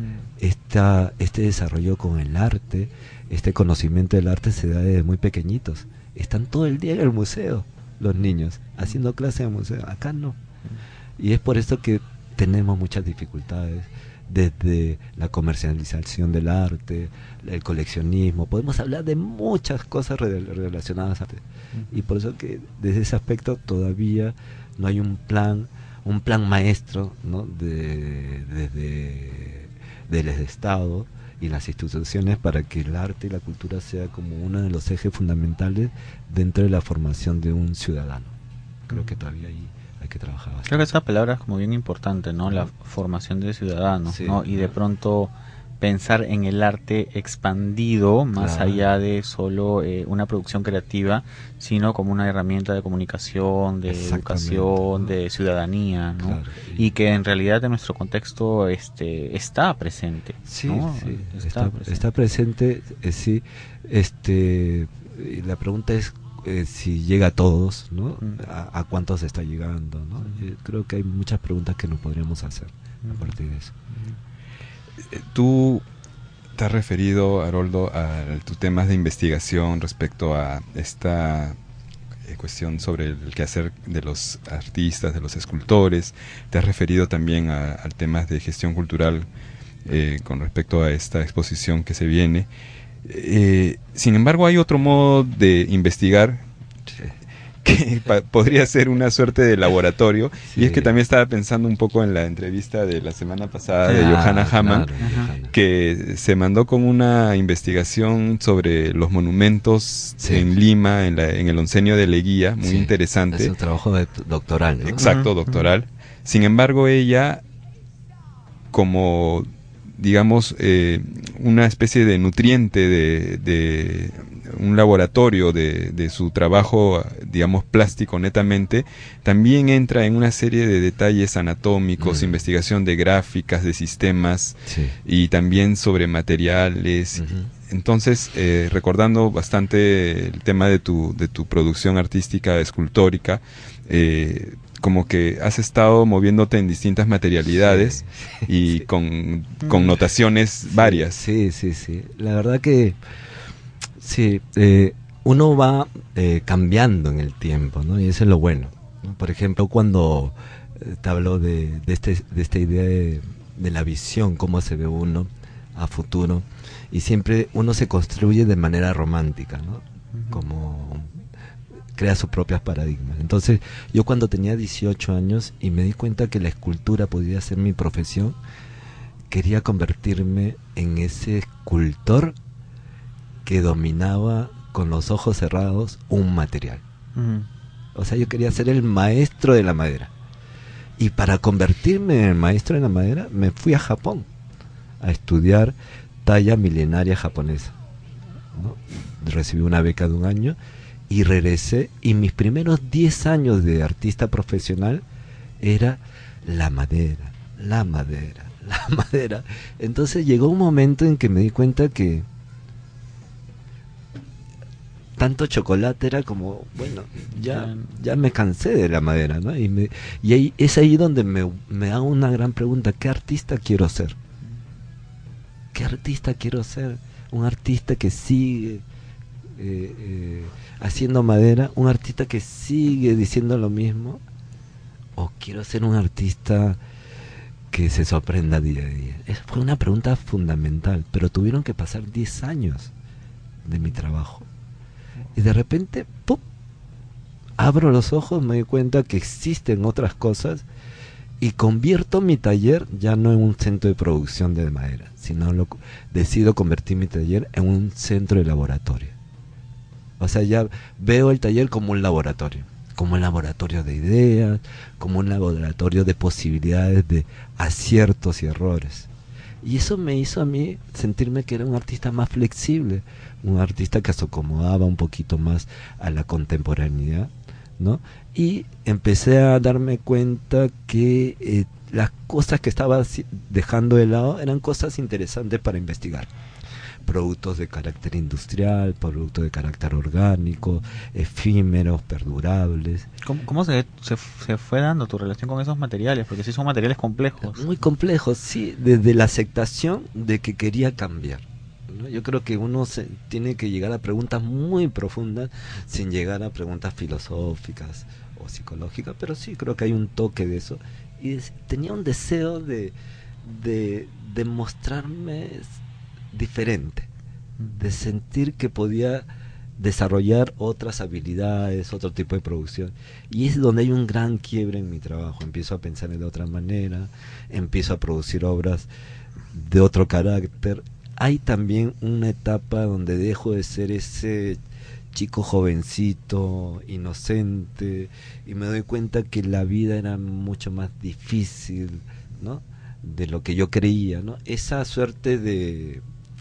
Esta, este desarrollo con el arte, este conocimiento del arte se da desde muy pequeñitos. Están todo el día en el museo los niños, haciendo clases en el museo. Acá no. Y es por eso que tenemos muchas dificultades, desde la comercialización del arte, el coleccionismo. Podemos hablar de muchas cosas re relacionadas al arte. Y por eso que desde ese aspecto todavía no hay un plan, un plan maestro, ¿no? de, desde del Estado y las instituciones para que el arte y la cultura sea como uno de los ejes fundamentales dentro de la formación de un ciudadano. Creo que todavía hay, hay que trabajar bastante. Creo que esa palabra es como bien importante, ¿no? La formación de ciudadanos, sí, ¿no? Y de pronto pensar en el arte expandido más claro. allá de solo eh, una producción creativa, sino como una herramienta de comunicación, de educación, de ciudadanía, ¿no? Claro. Y, y que en realidad en nuestro contexto este está presente, sí, ¿no? sí está, está, presente. está presente, eh, sí. Este, la pregunta es eh, si llega a todos, ¿no? Mm. A, a cuántos está llegando, ¿no? Mm. Eh, creo que hay muchas preguntas que nos podríamos hacer mm. a partir de eso. Mm. Tú te has referido, Haroldo, a tus temas de investigación respecto a esta eh, cuestión sobre el quehacer de los artistas, de los escultores. Te has referido también a, a temas de gestión cultural eh, con respecto a esta exposición que se viene. Eh, sin embargo, hay otro modo de investigar que podría ser una suerte de laboratorio, sí. Y es que también estaba pensando un poco en la entrevista de la semana pasada ah, de Johanna Hamann, claro, que se mandó con una investigación sobre los monumentos sí. en Lima, en, la, en el oncenio de Leguía, muy sí, interesante. Es un trabajo de, doctoral, ¿no? Exacto, uh-huh, doctoral. Uh-huh. Sin embargo, ella, como digamos, eh, una especie de nutriente de, de un laboratorio de, de su trabajo, digamos, plástico netamente, también entra en una serie de detalles anatómicos, mm. investigación de gráficas, de sistemas, sí. y también sobre materiales. Uh-huh. Entonces, eh, recordando bastante el tema de tu, de tu producción artística escultórica, eh, como que has estado moviéndote en distintas materialidades, sí. y sí. con connotaciones sí. varias. Sí, sí, sí. La verdad que sí, eh, uno va eh, cambiando en el tiempo, ¿no? Y eso es lo bueno. Por ejemplo, cuando te hablo de, de, este, de esta idea de, de la visión, cómo se ve uno a futuro, y siempre uno se construye de manera romántica, ¿no? Uh-huh. Como crea sus propios paradigmas. Entonces, yo cuando tenía dieciocho años y me di cuenta que la escultura podía ser mi profesión, quería convertirme en ese escultor que dominaba con los ojos cerrados un material. Uh-huh. O sea, yo quería ser el maestro de la madera. Y para convertirme en el maestro de la madera, me fui a Japón a estudiar talla milenaria japonesa, ¿no? Recibí una beca de un año y regresé, y mis primeros diez años de artista profesional era la madera, la madera, la madera. Entonces llegó un momento en que me di cuenta que tanto chocolate era como, bueno, ya, ya me cansé de la madera, ¿no? Y, me, y ahí, es ahí donde me, me hago una gran pregunta: ¿qué artista quiero ser? ¿Qué artista quiero ser? Un artista que sigue eh, eh, haciendo madera, un artista que sigue diciendo lo mismo, o quiero ser un artista que se sorprenda día a día. Es, fue una pregunta fundamental, pero tuvieron que pasar diez años de mi trabajo. Y de repente, ¡pum!, abro los ojos, me doy cuenta que existen otras cosas y convierto mi taller ya no en un centro de producción de madera, sino lo, decido convertir mi taller en un centro de laboratorio. O sea, ya veo el taller como un laboratorio, como un laboratorio de ideas, como un laboratorio de posibilidades, de aciertos y errores. Y eso me hizo a mí sentirme que era un artista más flexible, un artista que se acomodaba un poquito más a la contemporaneidad, ¿no? Y empecé a darme cuenta que eh, las cosas que estaba dejando de lado eran cosas interesantes para investigar. Productos de carácter industrial, productos de carácter orgánico, efímeros, perdurables. ¿Cómo, cómo se, se, se fue dando tu relación con esos materiales? Porque sí son materiales complejos. Muy complejos, sí, desde la aceptación de que quería cambiar, ¿no? Yo creo que uno se, tiene que llegar a preguntas muy profundas sin llegar a preguntas filosóficas o psicológicas, pero sí creo que hay un toque de eso. Y es, tenía un deseo de, de, de mostrarme diferente, de sentir que podía desarrollar otras habilidades, otro tipo de producción. Y es donde hay un gran quiebre en mi trabajo. Empiezo a pensar de otra manera, empiezo a producir obras de otro carácter. Hay también una etapa donde dejo de ser ese chico jovencito, inocente, y me doy cuenta que la vida era mucho más difícil, ¿no?, de lo que yo creía, ¿no? Esa suerte de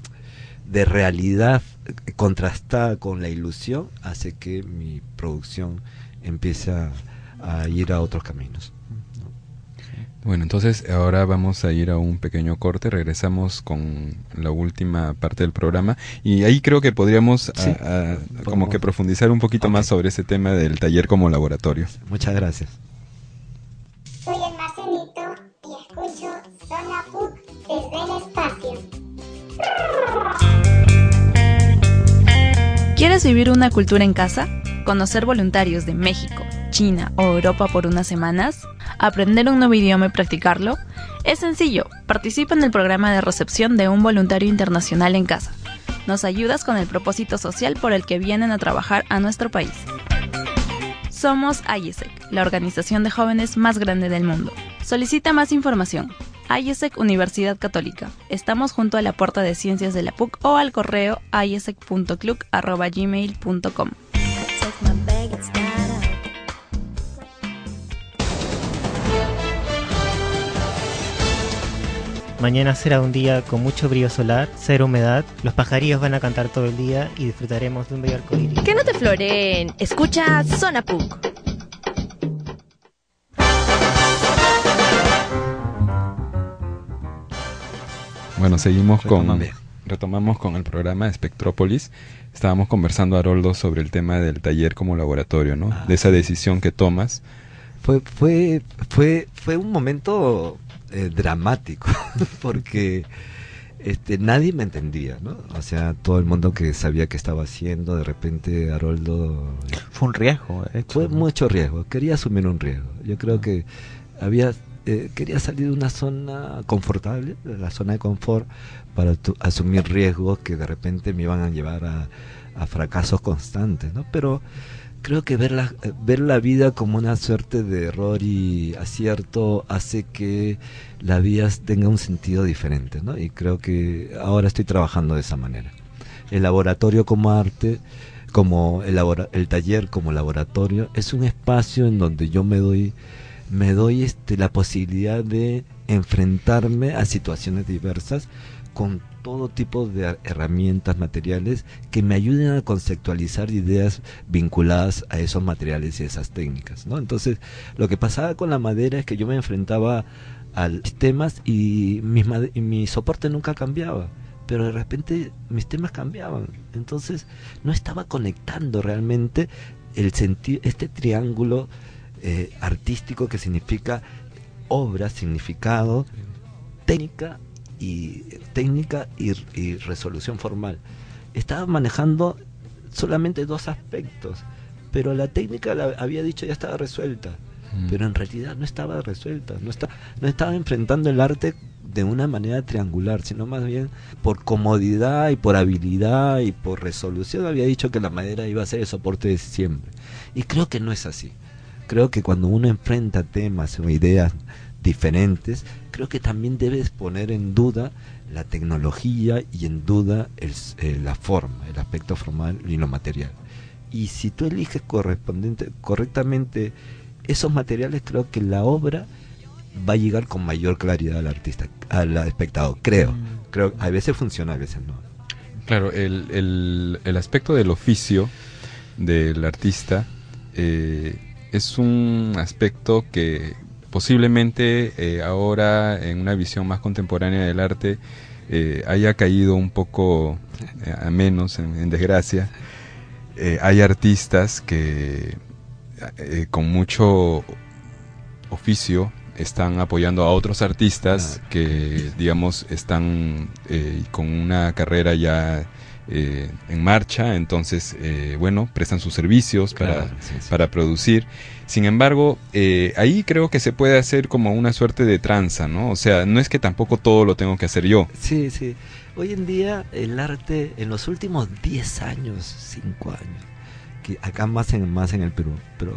de realidad contrastada con la ilusión hace que mi producción empiece a, a ir a otros caminos, ¿no? Bueno, entonces ahora vamos a ir a un pequeño corte, regresamos con la última parte del programa y ahí creo que podríamos sí, a, a, como que profundizar un poquito okay. más sobre ese tema del taller como laboratorio. Muchas gracias. Soy el Marcelito y escucho Zona Puc desde el espacio. ¿Quieres vivir una cultura en casa? ¿Conocer voluntarios de México, China o Europa por unas semanas? ¿Aprender un nuevo idioma y practicarlo? Es sencillo, participa en el programa de recepción de un voluntario internacional en casa. Nos ayudas con el propósito social por el que vienen a trabajar a nuestro país. Somos AIESEC, la organización de jóvenes más grande del mundo. Solicita más información. AIESEC Universidad Católica. Estamos junto a la Puerta de Ciencias de la P U C o al correo aiesec punto cluc arroba gmail punto com. Mañana será un día con mucho brillo solar, cero humedad, los pajarillos van a cantar todo el día y disfrutaremos de un bello arcoíris. Que no te floreen, escucha Zona P U C. Bueno, seguimos Retomamos. con retomamos con el programa Espectrópolis. Estábamos conversando, Haroldo, sobre el tema del taller como laboratorio, ¿no? Ah. De esa decisión que tomas. Fue fue fue fue un momento eh, dramático porque este nadie me entendía, ¿no? O sea, todo el mundo que sabía qué estaba haciendo, de repente Haroldo fue un riesgo, de hecho, fue ¿no? mucho riesgo, quería asumir un riesgo. Yo creo que había eh, quería salir de una zona confortable, de la zona de confort, para tu, asumir riesgos que de repente me iban a llevar a, a fracasos constantes, ¿no? Pero creo que ver la, ver la vida como una suerte de error y acierto hace que la vida tenga un sentido diferente, ¿no? Y creo que ahora estoy trabajando de esa manera. El laboratorio como arte, como el, labora, el taller como laboratorio, es un espacio en donde yo me doy me doy este la posibilidad de enfrentarme a situaciones diversas con todo tipo de herramientas materiales que me ayuden a conceptualizar ideas vinculadas a esos materiales y esas técnicas, ¿no? Entonces, lo que pasaba con la madera es que yo me enfrentaba a los temas y mis y mi soporte nunca cambiaba, pero de repente mis temas cambiaban. Entonces, no estaba conectando realmente el sentido, este triángulo eh, artístico que significa obra, significado, técnica y técnica y, y resolución formal. Estaba manejando solamente dos aspectos, pero la técnica, la había dicho, ya estaba resuelta, mm. pero en realidad no estaba resuelta, no, está, no estaba enfrentando el arte de una manera triangular, sino más bien por comodidad y por habilidad y por resolución había dicho que la madera iba a ser el soporte de siempre, y creo que no es así. Creo que cuando uno enfrenta temas o ideas diferentes, creo que también debes poner en duda la tecnología y en duda el, eh, la forma, el aspecto formal y lo material. Y si tú eliges correspondiente, correctamente esos materiales, creo que la obra va a llegar con mayor claridad al artista, al espectador, creo. Creo a veces funciona, a veces no. Claro, el, el, el aspecto del oficio del artista eh, es un aspecto que posiblemente eh, ahora en una visión más contemporánea del arte eh, haya caído un poco eh, a menos en, en desgracia. Eh, hay artistas que eh, con mucho oficio están apoyando a otros artistas ah, que digamos están eh, con una carrera ya eh, en marcha, entonces eh, bueno, prestan sus servicios para, claro, sí, sí. para producir. Sin embargo, eh, ahí creo que se puede hacer como una suerte de tranza, ¿no? O sea, no es que tampoco todo lo tengo que hacer yo. Sí, sí. Hoy en día el arte, en los últimos diez años, cinco años, que acá más en, más en el Perú, pero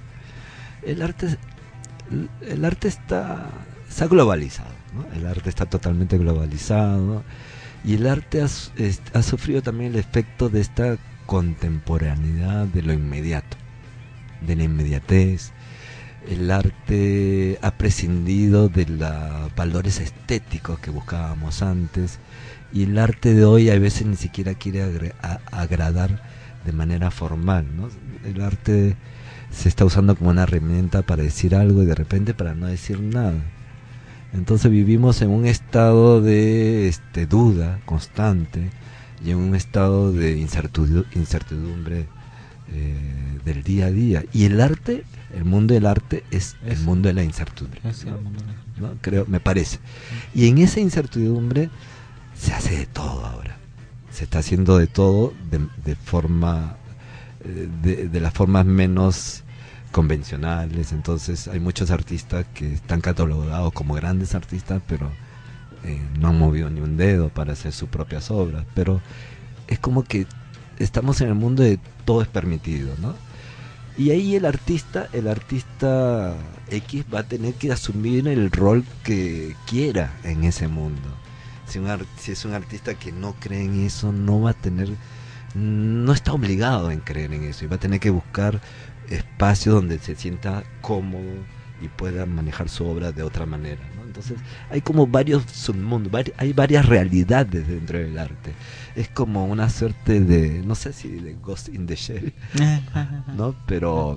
el arte, el arte está, está globalizado, ¿no? El arte está totalmente globalizado y el arte ha, es, ha sufrido también el efecto de esta contemporaneidad de lo inmediato, de la inmediatez. El arte ha prescindido de los valores estéticos que buscábamos antes, y el arte de hoy a veces ni siquiera quiere agre- a- agradar de manera formal, ¿no? El arte se está usando como una herramienta para decir algo y de repente para no decir nada. Entonces vivimos en un estado de este, duda constante y en un estado de incertidu- incertidumbre eh, del día a día. Y el arte, el mundo del arte es, es el mundo de la incertidumbre, es ¿no? el mundo de la incertidumbre. ¿No? Creo, me parece. Y en esa incertidumbre se hace de todo ahora. Se está haciendo de todo de, de forma de, de las formas menos convencionales. Entonces hay muchos artistas que están catalogados como grandes artistas, pero eh, no han movido ni un dedo para hacer sus propias obras. Pero es como que estamos en el mundo de todo es permitido, ¿no? Y ahí el artista, el artista X va a tener que asumir el rol que quiera en ese mundo. Si, un art- si es un artista que no cree en eso, no va a tener, no está obligado en creer en eso, y va a tener que buscar espacios donde se sienta cómodo y pueda manejar su obra de otra manera, ¿no? Entonces hay como varios submundos, vari- hay varias realidades dentro del arte. Es como una suerte de, no sé si de Ghost in the Shell, ¿no? Pero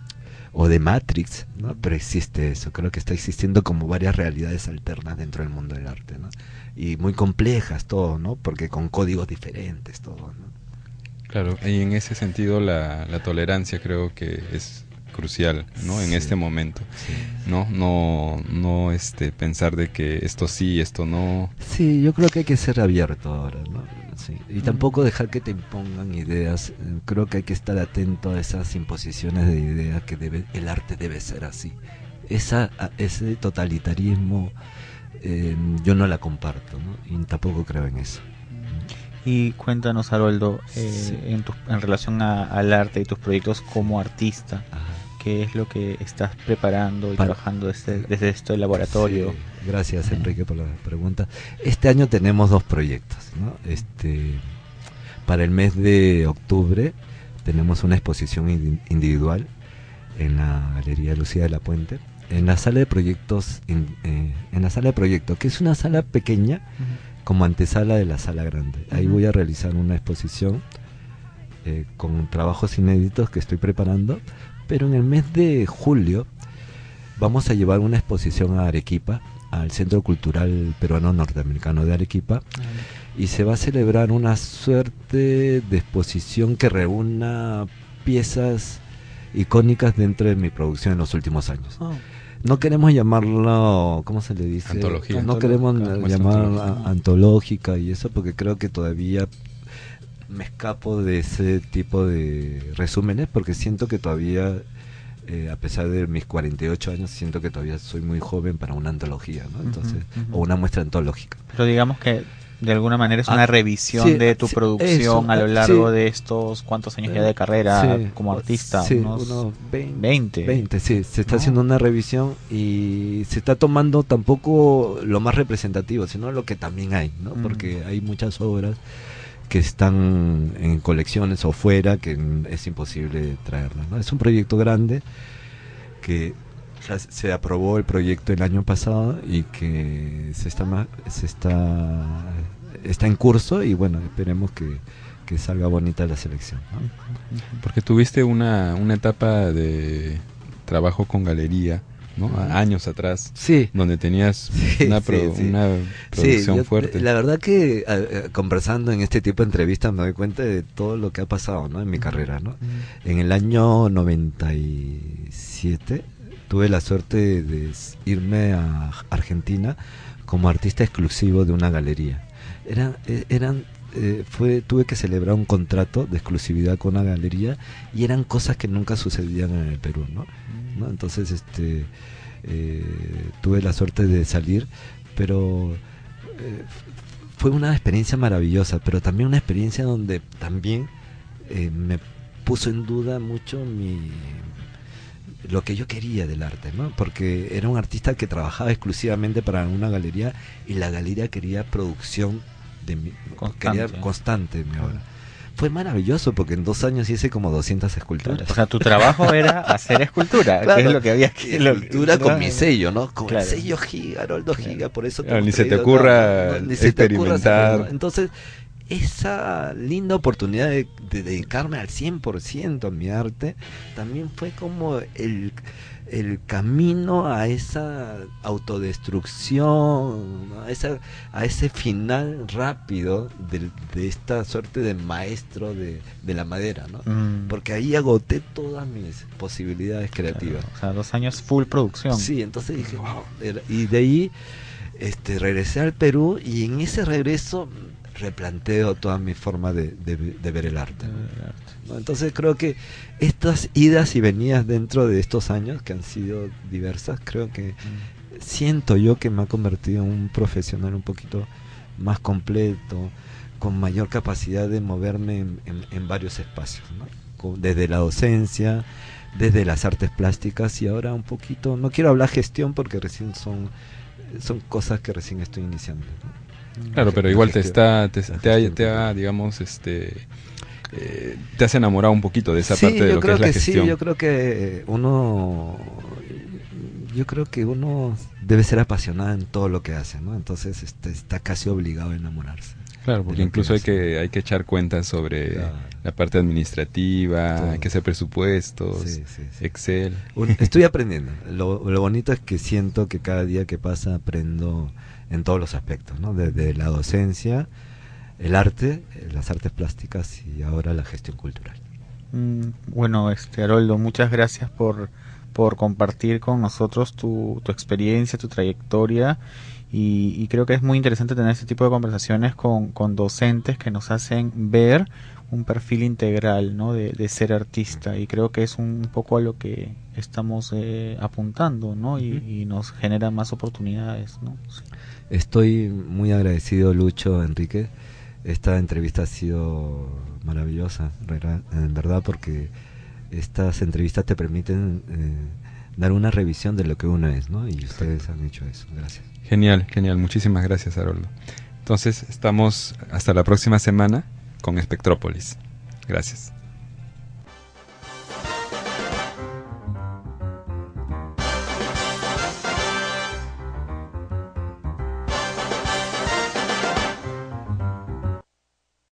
o de Matrix, ¿no? Pero existe eso, creo que está existiendo como varias realidades alternas dentro del mundo del arte, ¿no? Y muy complejas todo, ¿no? Porque con códigos diferentes todo, ¿no? Claro, y en ese sentido la, la tolerancia creo que es crucial, ¿no? En Sí. este momento, Sí. ¿no? No, no este, pensar de que esto sí, esto no. Sí, yo creo que hay que ser abierto ahora, ¿no? Sí. Y tampoco dejar que te impongan ideas. Eh, Creo que hay que estar atento a esas imposiciones de ideas que debe, el arte debe ser así. Esa, a- ese totalitarismo eh, yo no la comparto, ¿no? Y tampoco creo en eso. Y cuéntanos, Haroldo, eh, Sí. en, tu- en relación a- al arte y tus proyectos como artista, ¿qué es lo que estás preparando y Para- trabajando desde, desde este laboratorio? Sí, gracias, Enrique, por la pregunta. Este año tenemos dos proyectos, ¿no? Este, para el mes de octubre tenemos una exposición indi- individual en la Galería Lucía de la Puente, en la sala de proyectos, in- eh, en la sala de proyectos, que es una sala pequeña, como antesala de la sala grande. Ahí Ujú. voy a realizar una exposición eh, con trabajos inéditos que estoy preparando, pero en el mes de julio vamos a llevar una exposición a Arequipa, al Centro Cultural Peruano Norteamericano de Arequipa, y se va a celebrar una suerte de exposición que reúna piezas icónicas dentro de mi producción en los últimos años. Oh. No queremos llamarlo, ¿cómo se le dice? Antología. No queremos Antológica. eh, llamar Antológica. a- antológica y eso porque creo que todavía me escapo de ese tipo de resúmenes porque siento que todavía, eh, a pesar de mis cuarenta y ocho años, siento que todavía soy muy joven para una antología, ¿no? Entonces, Ujú, ujú. o una muestra antológica. Pero digamos que de alguna manera es Ah, una revisión sí, de tu sí, producción eso, a lo ah, largo sí. de estos cuántos años ya de carrera Sí, como artista, sí, unos, unos veinte. veinte, sí, se está ¿no? haciendo una revisión y se está tomando tampoco lo más representativo, sino lo que también hay, ¿no? Mm. Porque hay muchas obras que están en colecciones o fuera que mm, es imposible traerlas, ¿no? Es un proyecto grande que ya se aprobó el proyecto el año pasado y que se está ma- se está está en curso y bueno, esperemos que, que salga bonita la selección, ¿no? Porque tuviste una, una etapa de trabajo con galería, ¿no? A- años atrás, Sí. donde tenías Sí, una, sí, pro- sí. una Sí, producción yo- fuerte. La verdad que a- a- conversando en este tipo de entrevistas me doy cuenta de todo lo que ha pasado, ¿no? En mi carrera, ¿no? En el año noventa y siete tuve la suerte de s- irme a Argentina como artista exclusivo de una galería. Era, eh, eran eh, fue tuve que celebrar un contrato de exclusividad con una galería y eran cosas que nunca sucedían en el Perú, ¿no? ¿No? Entonces este eh, tuve la suerte de salir, pero eh, fue una experiencia maravillosa, pero también una experiencia donde también eh, me puso en duda mucho mi lo que yo quería del arte, ¿no? Porque era un artista que trabajaba exclusivamente para una galería y la galería quería producción de mi, Constante. quería constante mi obra. Fue maravilloso porque en dos años hice como doscientas esculturas. O sea, tu trabajo era hacer escultura, Claro, que es lo que había que... y lo- escultura lo- con mi sello, ¿no? Con Claro. el sello Giga, Haroldo Giga, por eso te Claro, hemos ni se te traído, ocurra ni se te ocurra experimentar. hacerlo, ¿no? Entonces, esa linda oportunidad de, de dedicarme al cien por ciento a mi arte, también fue como el, el camino a esa autodestrucción, ¿no? a, esa, a ese final rápido de, de esta suerte de maestro de, de la madera, ¿no? Mm. Porque ahí agoté todas mis posibilidades creativas. O sea, dos años full producción. Sí, entonces dije, wow. Era- Y de ahí este, regresé al Perú y en ese regreso replanteo toda mi forma de, de- de ver el arte, ¿no? ¿No? Entonces creo que estas idas y venidas dentro de estos años, que han sido diversas, creo que siento yo que me ha convertido en un profesional un poquito más completo, con mayor capacidad de moverme en, en- en varios espacios, ¿no? Con- desde la docencia, desde las artes plásticas y ahora un poquito, no quiero hablar gestión porque recién son, son cosas que recién estoy iniciando, ¿no? Claro, pero La igual te gestión. está, te, La te ha, gestión te ha, digamos, este, eh, te has enamorado un poquito de esa Sí, parte de yo lo que creo es la que gestión. sí, yo creo que uno yo creo que uno debe ser apasionado en todo lo que hace, ¿no? Entonces este, está casi obligado a enamorarse. Claro, porque incluso hay que hay que echar cuentas sobre claro. la parte administrativa, todo. Hay que hacer presupuestos, sí, sí, sí. Excel. Un, estoy aprendiendo. Lo, lo bonito es que siento que cada día que pasa aprendo en todos los aspectos, ¿no? Desde la docencia, el arte, las artes plásticas y ahora la gestión cultural. Mm, bueno, este Haroldo, muchas gracias por por compartir con nosotros tu, tu experiencia, tu trayectoria. Y, y creo que es muy interesante tener este tipo de conversaciones con, con docentes que nos hacen ver un perfil integral, ¿no? de, de ser artista, y creo que es un poco a lo que estamos eh, apuntando, ¿no? y, y nos genera más oportunidades, ¿no? Sí. Estoy muy agradecido, Lucho, Enrique. Esta entrevista ha sido maravillosa, en verdad, porque estas entrevistas te permiten eh, dar una revisión de lo que uno es, ¿no? Y ustedes han hecho eso. Gracias. Genial, genial. Muchísimas gracias, Haroldo. Entonces, estamos hasta la próxima semana con Espectrópolis. Gracias.